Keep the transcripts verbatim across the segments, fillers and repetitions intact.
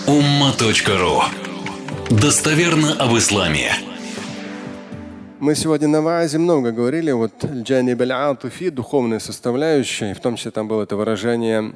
умма точка ру. Достоверно об исламе. Мы сегодня на ваазе много говорили вот джаниб аль-атифи, духовная составляющая, в том числе там было это выражение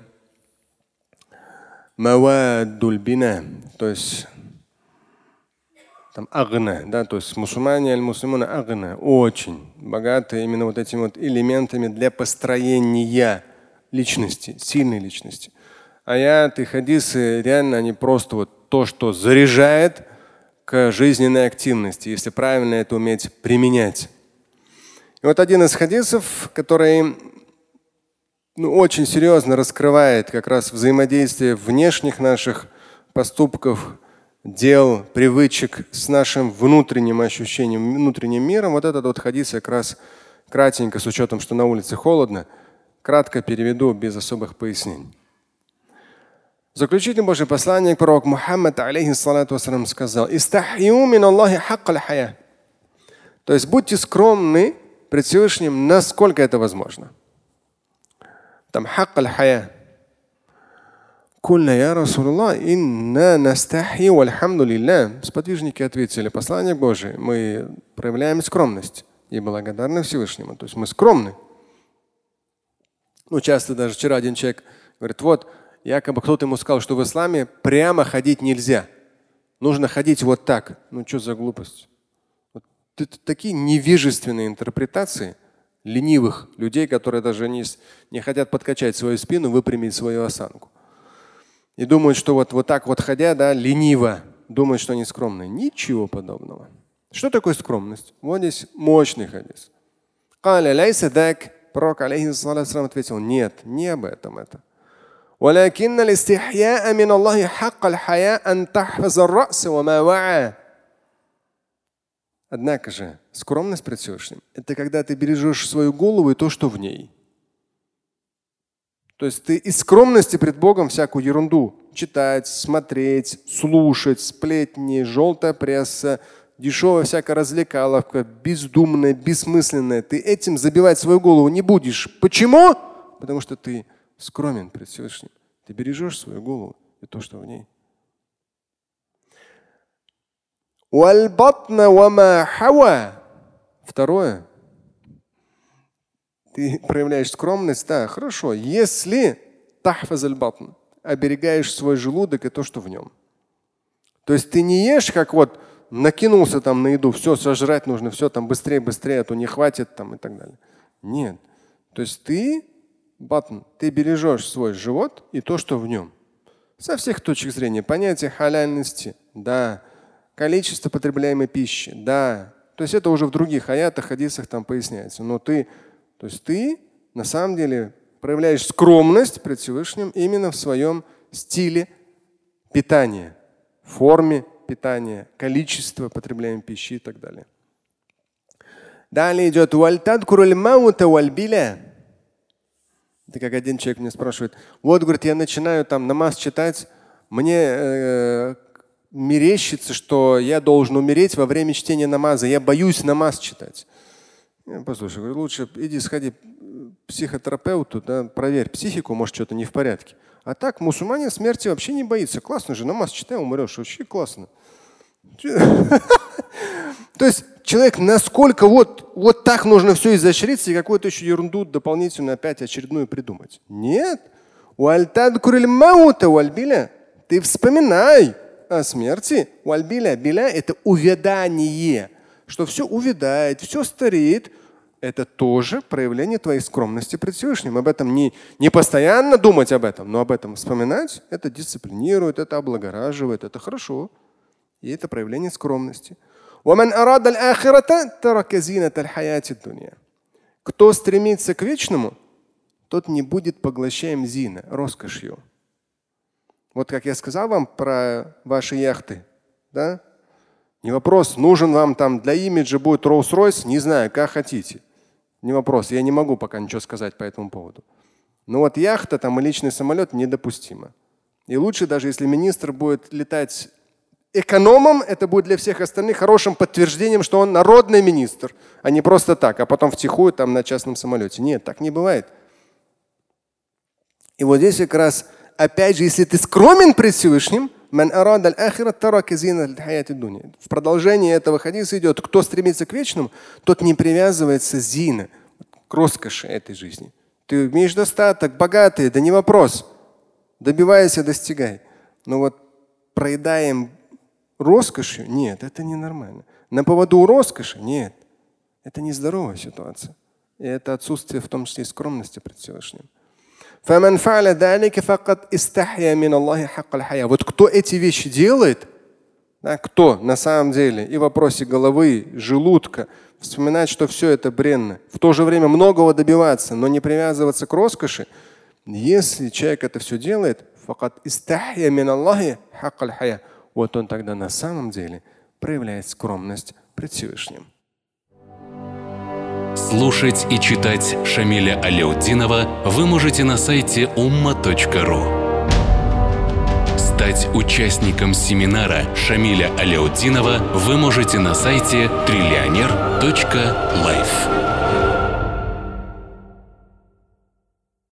маваддуль бина, то есть там агна, да, то есть мусульмане, аль-муслимуна агна, очень богаты именно вот этими вот элементами для построения личности, сильной личности. Аяты, хадисы, реально они просто вот то, что заряжает к жизненной активности, если правильно это уметь применять. И вот один из хадисов, который ну, очень серьезно раскрывает как раз взаимодействие внешних наших поступков, дел, привычек с нашим внутренним ощущением, внутренним миром. Вот этот вот хадис как раз кратенько, с учетом, что на улице холодно, кратко переведу без особых пояснений. Заключительный Божий посланник, пророк Мухаммад, алейхиссалату вассалям, сказал: «Истахью мин Аллахи хаккаль хая». То есть будьте скромны пред Всевышним, насколько это возможно. Там хаккаль хая. Кульна я Расулуллах, инна настахи вальхамдулилля. Сподвижники ответили: посланник Божий, мы проявляем скромность и благодарны Всевышнему. То есть мы скромны. Ну, часто даже вчера один человек говорит: вот якобы кто-то ему сказал, что в исламе прямо ходить нельзя. Нужно ходить вот так. Ну что за глупость? Вот это такие невежественные интерпретации ленивых людей, которые даже не, не хотят подкачать свою спину, выпрямить свою осанку. И думают, что вот, вот так вот ходя, да, лениво, думают, что они скромные. Ничего подобного. Что такое скромность? Вот здесь мощный хадис. Пророк алейхиссалату ответил: нет, не об этом это. Однако же скромность пред Всевышним – это когда ты бережешь свою голову и то, что в ней. То есть ты из скромности пред Богом всякую ерунду читать, смотреть, слушать, сплетни, желтая пресса, дешевая всякая развлекаловка, бездумная, бессмысленная. Ты этим забивать свою голову не будешь. Почему? Потому что ты скромен пред Всевышним. Ты бережешь свою голову и то, что в ней. Второе. Ты проявляешь скромность, да, хорошо, если тахфаз аль-батн, оберегаешь свой желудок и то, что в нем. То есть ты не ешь, как вот накинулся там на еду, все, сожрать нужно, все там быстрее, быстрее, а то не хватит там и так далее. Нет. То есть ты, батн, ты бережешь свой живот и то, что в нем. Со всех точек зрения. Понятие халяльности, да. Количество потребляемой пищи, да. То есть это уже в других аятах, хадисах там поясняется. Но ты То есть ты на самом деле проявляешь скромность пред Всевышним именно в своем стиле питания, форме питания, количество потребляемой пищи и так далее. Далее идет вальбиля. Это как один человек мне спрашивает: вот, говорит, я начинаю там намаз читать, мне э, мерещится, что я должен умереть во время чтения намаза, я боюсь намаз читать. Послушай, говорю, лучше иди сходи к психотерапевту, да, проверь психику, может, что-то не в порядке. А так мусульманин смерти вообще не боится. Классно же, намаз читай, умрешь. Вообще классно. То есть человек насколько вот, вот так нужно все изощриться и какую-то еще ерунду дополнительную опять очередную придумать. Нет. Ты вспоминай о смерти. Биля – это увядание. Что все увядает, все стареет, это тоже проявление твоей скромности пред Всевышним. Об этом не, не постоянно думать об этом, но об этом вспоминать, это дисциплинирует, это облагораживает, это хорошо. И это проявление скромности. Кто стремится к вечному, тот не будет поглощаем зина, роскошью. Вот как я сказал вам про ваши яхты, да? Не вопрос, нужен вам там для имиджа будет Rolls-Royce, не знаю, как хотите. Не вопрос, я не могу пока ничего сказать по этому поводу. Но вот яхта там и личный самолет недопустимо. И лучше даже, если министр будет летать экономом, это будет для всех остальных хорошим подтверждением, что он народный министр, а не просто так, а потом втихую там на частном самолете. Нет, так не бывает. И вот здесь как раз, опять же, если ты скромен пред Всевышним, Ман арада аль-ахират тарака зинат аль-хаяти дуня. В продолжении этого хадиса идет: кто стремится к вечному, тот не привязывается зина, к роскоши этой жизни. Ты имеешь достаток, богатый, да не вопрос. Добивайся, достигай. Но вот проедаем роскошью, нет, это ненормально. На поводу у роскоши, нет. Это нездоровая ситуация. И это отсутствие в том числе и скромности пред Всевышним. Вот кто эти вещи делает, да, кто на самом деле и в вопросе головы, желудка, вспоминать, что все это бренно, в то же время многого добиваться, но не привязываться к роскоши, если человек это все делает, вот он тогда на самом деле проявляет скромность пред Всевышним. Слушать и читать Шамиля Аляутдинова вы можете на сайте умма точка ру. Стать участником семинара Шамиля Аляутдинова вы можете на сайте триллионер точка лайф.